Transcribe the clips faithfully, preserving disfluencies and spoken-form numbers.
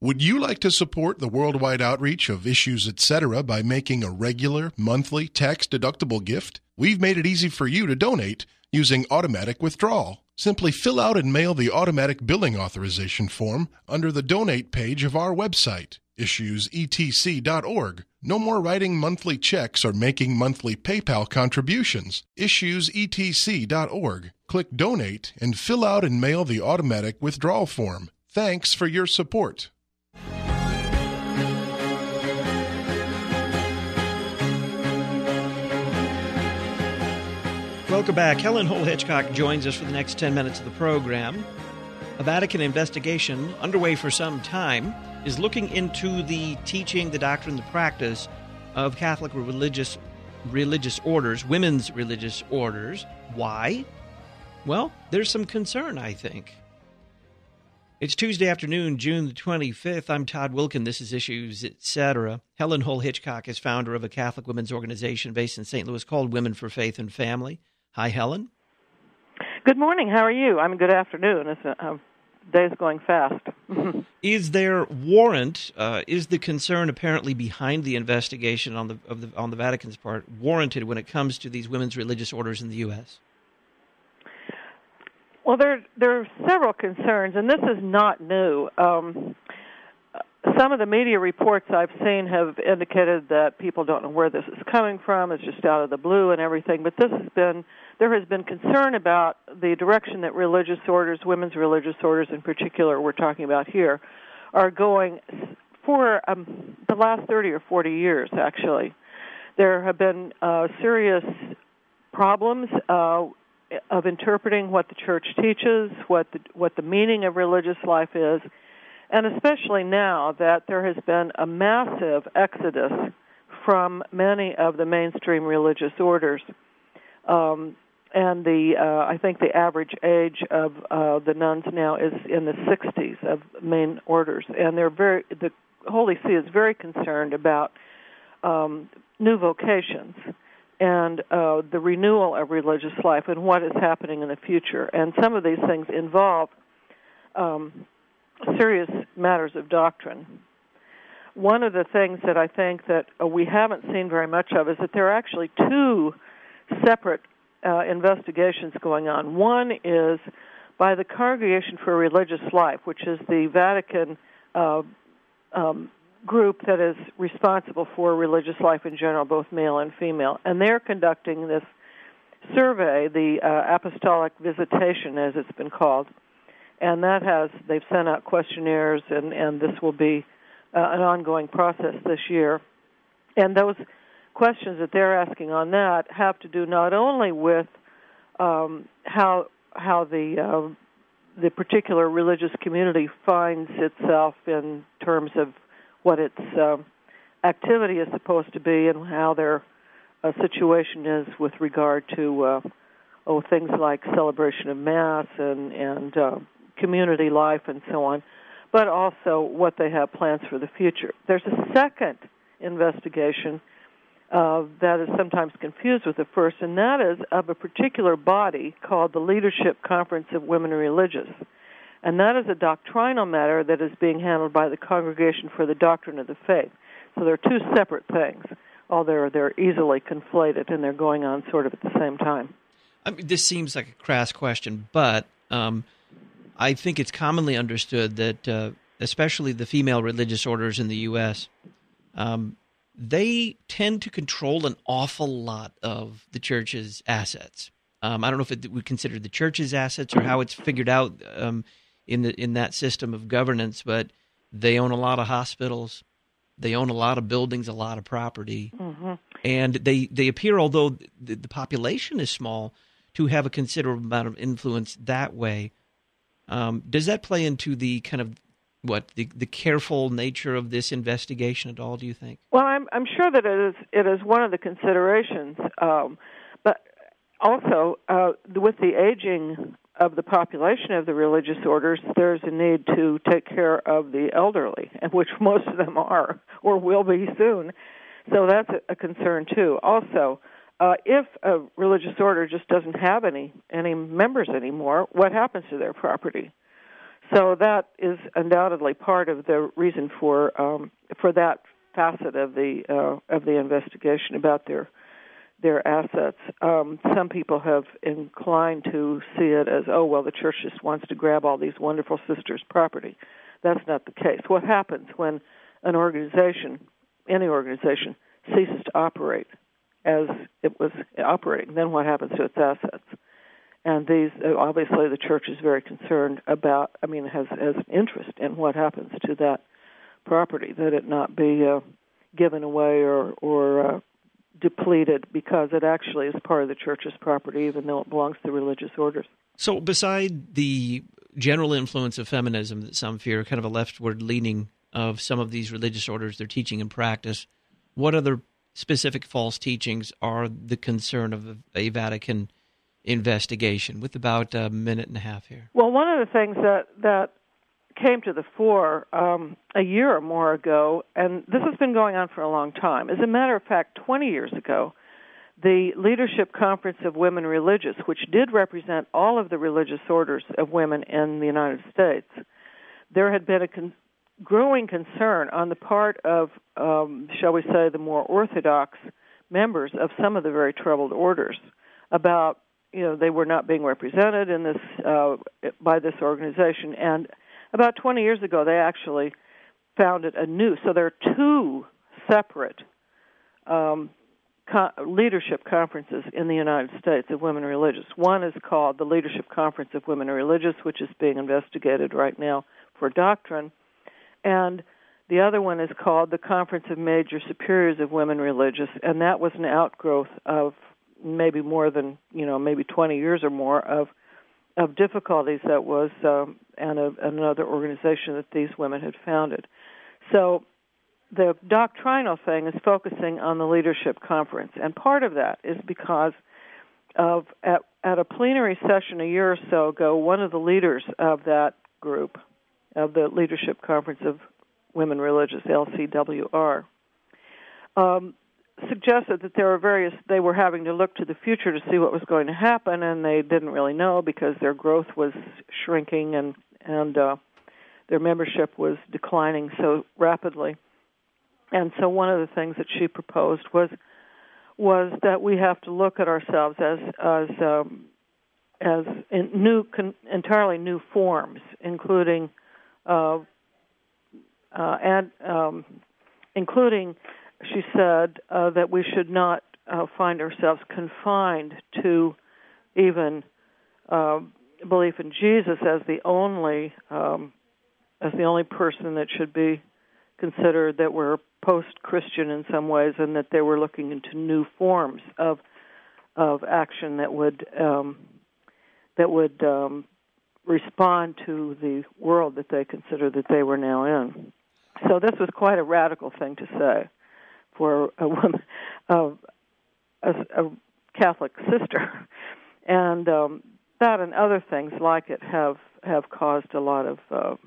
Would you like to support the worldwide outreach of Issues Etc. by making a regular, monthly, tax-deductible gift? We've made it easy for you to donate using automatic withdrawal. Simply fill out and mail the automatic billing authorization form under the donate page of our website, issues e t c dot org. No more writing monthly checks or making monthly PayPal contributions. issues e t c dot org. Click Donate and fill out and mail the automatic withdrawal form. Thanks for your support. Welcome back. Helen Hull Hitchcock joins us for the next ten minutes of the program. A Vatican investigation, underway for some time, is looking into the teaching, the doctrine, the practice of Catholic religious religious orders, women's religious orders. Why? Well, there's some concern, I think. It's Tuesday afternoon, June the twenty-fifth. I'm Todd Wilkin. This is Issues Etc. Helen Hull Hitchcock is founder of a Catholic women's organization based in Saint Louis called Women for Faith and Family. Hi, Helen. Good morning. How are you? I mean, good afternoon. It's a, a day's going fast. Is there warrant? Uh, is the concern apparently behind the investigation on the, of the on the Vatican's part warranted when it comes to these women's religious orders in the U S? Well, there there are several concerns, and this is not new. Um, some of the media reports I've seen have indicated that people don't know where this is coming from. It's just out of the blue and everything. But this has been there has been concern about the direction that religious orders, women's religious orders in particular, we're talking about here, are going for um, the last thirty or forty years. Actually, there have been uh, serious problems Uh, of interpreting what the church teaches, what the, what the meaning of religious life is, and especially now that there has been a massive exodus from many of the mainstream religious orders. Um, and the uh, I think the average age of uh, the nuns now is in the sixties of main orders, and they're very the Holy See is very concerned about um, new vocations and uh, the renewal of religious life and what is happening in the future. And some of these things involve um, serious matters of doctrine. One of the things that I think that uh, we haven't seen very much of is that there are actually two separate uh, investigations going on. One is by the Congregation for Religious Life, which is the Vatican uh, um group that is responsible for religious life in general, both male and female. And they're conducting this survey, the uh, Apostolic Visitation, as it's been called. And that has, they've sent out questionnaires, and, and this will be uh, an ongoing process this year. And those questions that they're asking on that have to do not only with um, how how the uh, the particular religious community finds itself in terms of what its uh, activity is supposed to be and how their uh, situation is with regard to uh, oh things like celebration of Mass and, and uh, community life and so on, but also what they have plans for the future. There's a second investigation uh, that is sometimes confused with the first, and that is of a particular body called the Leadership Conference of Women Religious. And that is a doctrinal matter that is being handled by the Congregation for the Doctrine of the Faith. So they're two separate things, although they're easily conflated, and they're going on sort of at the same time. I mean, this seems like a crass question, but um, I think it's commonly understood that, uh, especially the female religious orders in the U S, um, they tend to control an awful lot of the church's assets. Um, I don't know if it, we consider the church's assets or how it's figured out um, in the in that system of governance, but they own a lot of hospitals, they own a lot of buildings, a lot of property, mm-hmm. and they, they appear, although the, the population is small, to have a considerable amount of influence that way. Um, does that play into the kind of what the, the careful nature of this investigation at all? Do you think? Well, I'm I'm sure that it is it is one of the considerations, um, but also uh, with the aging of the population of the religious orders, there's a need to take care of the elderly, and which most of them are or will be soon. So that's a, a concern too. Also, uh, if a religious order just doesn't have any any members anymore, what happens to their property? So that is undoubtedly part of the reason for um, for that facet of the uh, of the investigation about their their assets. Um, some people have inclined to see it as, oh, well, the church just wants to grab all these wonderful sisters' property. That's not the case. What happens when an organization, any organization, ceases to operate as it was operating? Then what happens to its assets? And these, obviously, the church is very concerned about, I mean, has, has an interest in what happens to that property, that it not be uh, given away or, or uh, depleted, because it actually is part of the church's property, even though it belongs to religious orders. So beside the general influence of feminism that some fear, kind of a leftward leaning of some of these religious orders, their teaching and practice, what other specific false teachings are the concern of a Vatican investigation? With about a minute and a half here. Well, one of the things that, that came to the fore um, a year or more ago, and this has been going on for a long time. As a matter of fact, twenty years ago, the Leadership Conference of Women Religious, which did represent all of the religious orders of women in the United States, there had been a con- growing concern on the part of, um, shall we say, the more orthodox members of some of the very troubled orders about, you know, they were not being represented in this uh, by this organization. And about twenty years ago, they actually founded a new, so there are two separate um, co- leadership conferences in the United States of women religious. One is called the Leadership Conference of Women Religious, which is being investigated right now for doctrine, and the other one is called the Conference of Major Superiors of Women Religious, and that was an outgrowth of maybe more than, you know, maybe twenty years or more of of difficulties that was um, and a, another organization that these women had founded. So the doctrinal thing is focusing on the leadership conference, and part of that is because of at, at a plenary session a year or so ago, one of the leaders of that group, of the Leadership Conference of Women Religious, L C W R, um, suggested that there were various, they were having to look to the future to see what was going to happen, and they didn't really know because their growth was shrinking and, and uh, their membership was declining so rapidly. And so one of the things that she proposed was was that we have to look at ourselves as as um, as in new, con, entirely new forms, including uh, uh, and um, including. She said uh, that we should not uh, find ourselves confined to even uh, belief in Jesus as the only um, as the only person that should be considered, that we're post-Christian in some ways, and that they were looking into new forms of of action that would um, that would um, respond to the world that they consider that they were now in. So this was quite a radical thing to say for a woman, uh, a, a Catholic sister, and um, that and other things like it have have caused a lot of uh,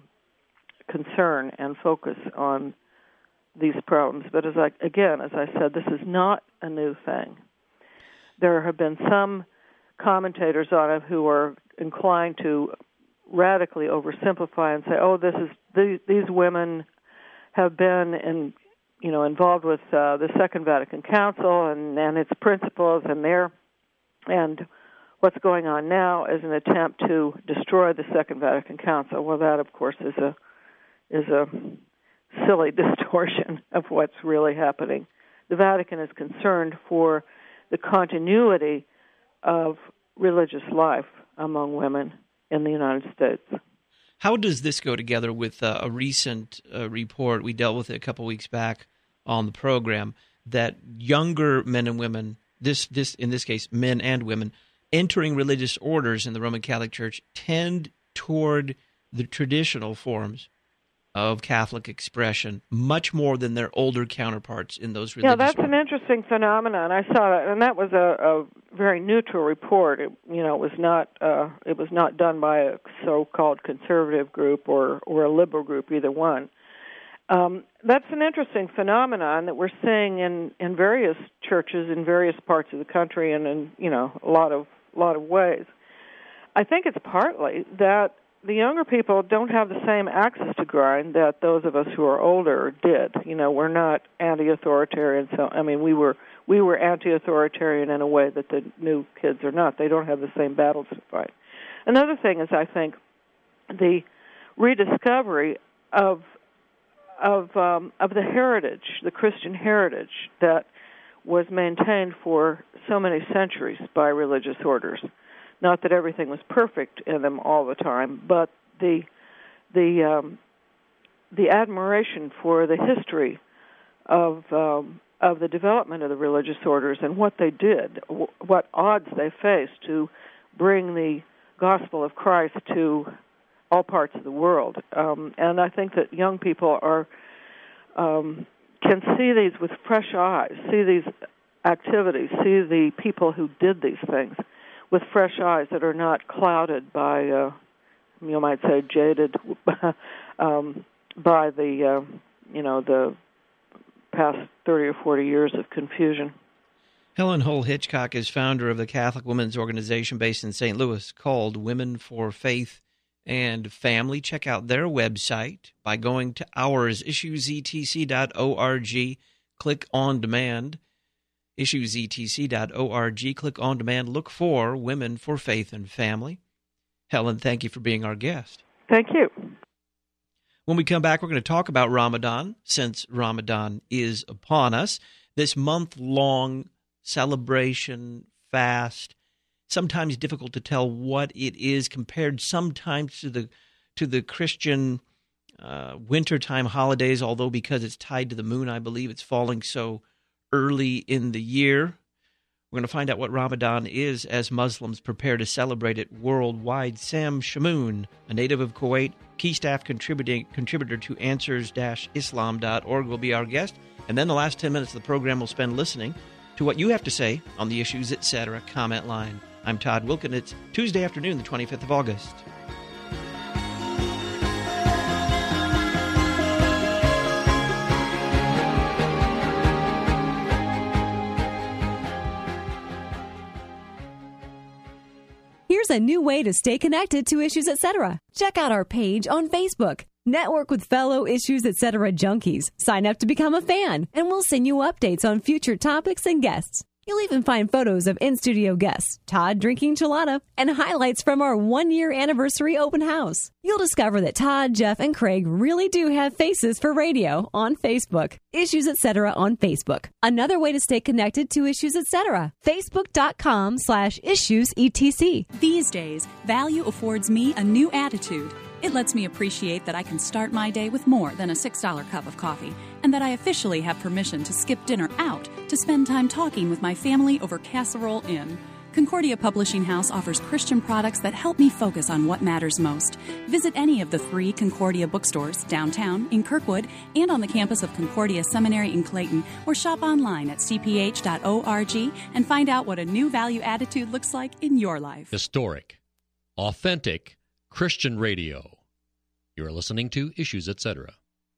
concern and focus on these problems. But as I again, as I said, this is not a new thing. There have been some commentators on it who are inclined to radically oversimplify and say, "Oh, this is these, these women have been in." you know, involved with uh, the Second Vatican Council and, and its principles, and their and what's going on now is an attempt to destroy the Second Vatican Council. Well, that, of course, is a is a silly distortion of what's really happening. The Vatican is concerned for the continuity of religious life among women in the United States. How does this go together with uh, a recent uh, report, we dealt with it a couple weeks back on the program, that younger men and women, this this in this case men and women, entering religious orders in the Roman Catholic Church tend toward the traditional forms of Catholic expression much more than their older counterparts in those religious orders? Yeah, that's orders. an interesting phenomenon. I saw that, and that was a, a very neutral report. It, you know, it was not uh, it was not done by a so-called conservative group or or a liberal group, either one. Um, that's an interesting phenomenon that we're seeing in, in various churches in various parts of the country and in, you know, a lot of a lot of ways. I think it's partly that the younger people don't have the same access to grind that those of us who are older did. You know, we're not anti-authoritarian. So, I mean, we were we were anti-authoritarian in a way that the new kids are not. They don't have the same battles to fight. Another thing is, I think, the rediscovery of of um, of the heritage, the Christian heritage that was maintained for so many centuries by religious orders. Not that everything was perfect in them all the time, but the the um, the admiration for the history of um, of the development of the religious orders and what they did, w- what odds they faced to bring the gospel of Christ to all parts of the world. Um, and I think that young people are um, can see these with fresh eyes, see these activities, see the people who did these things with fresh eyes that are not clouded by, uh, you might say, jaded um, by the, uh, you know, the past thirty or forty years of confusion. Helen Hull Hitchcock is founder of the Catholic women's organization based in Saint Louis called Women for Faith and Family. Check out their website by going to ours, issues e t c dot org. Click on demand. issues e t c dot org. Click on demand. Look for Women for Faith and Family. Helen, thank you for being our guest. Thank you. When we come back, we're going to talk about Ramadan, since Ramadan is upon us. This month-long celebration, fast, sometimes difficult to tell what it is compared sometimes to the to the Christian uh, wintertime holidays, although because it's tied to the moon, I believe it's falling so early in the year. We're going to find out what Ramadan is as Muslims prepare to celebrate it worldwide. Sam Shamoun, a native of Kuwait, key staff contributing contributor to answers dash islam dot org, will be our guest. And then the last ten minutes of the program we'll spend listening to what you have to say on the Issues Etc. comment line. I'm Todd Wilkin. It's Tuesday afternoon, the twenty-fifth of August. Here's a new way to stay connected to Issues Etc. Check out our page on Facebook. Network with fellow Issues Etc. junkies. Sign up to become a fan, and we'll send you updates on future topics and guests. You'll even find photos of in-studio guests, Todd drinking Chelada, and highlights from our one-year anniversary open house. You'll discover that Todd, Jeff, and Craig really do have faces for radio on Facebook. Issues Etc. on Facebook. Another way to stay connected to Issues Etc. Facebook.com slash Issues ETC. These days, value affords me a new attitude. It lets me appreciate that I can start my day with more than a six dollar cup of coffee, and that I officially have permission to skip dinner out to spend time talking with my family over Casserole Inn. Concordia Publishing House offers Christian products that help me focus on what matters most. Visit any of the three Concordia bookstores downtown, in Kirkwood, and on the campus of Concordia Seminary in Clayton, or shop online at c p h dot org and find out what a new value attitude looks like in your life. Historic, authentic Christian radio. You're listening to Issues Etc.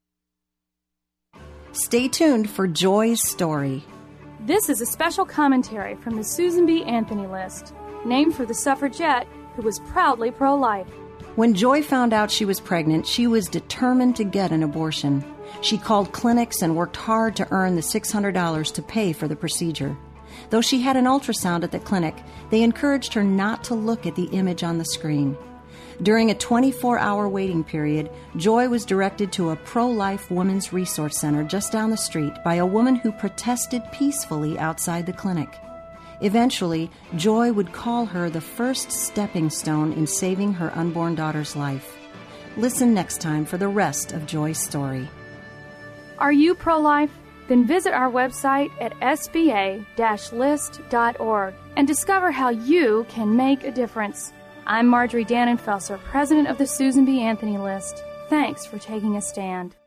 Stay tuned for Joy's story. This is a special commentary from the Susan B. Anthony list, named for the suffragette who was proudly pro-life. When Joy found out she was pregnant, she was determined to get an abortion. She called clinics and worked hard to earn the six hundred dollars to pay for the procedure. Though she had an ultrasound at the clinic, they encouraged her not to look at the image on the screen. During a twenty-four hour waiting period, Joy was directed to a pro-life women's resource center just down the street by a woman who protested peacefully outside the clinic. Eventually, Joy would call her the first stepping stone in saving her unborn daughter's life. Listen next time for the rest of Joy's story. Are you pro-life? Then visit our website at s b a dash list dot org and discover how you can make a difference. I'm Marjorie Dannenfelser, president of the Susan B. Anthony List. Thanks for taking a stand.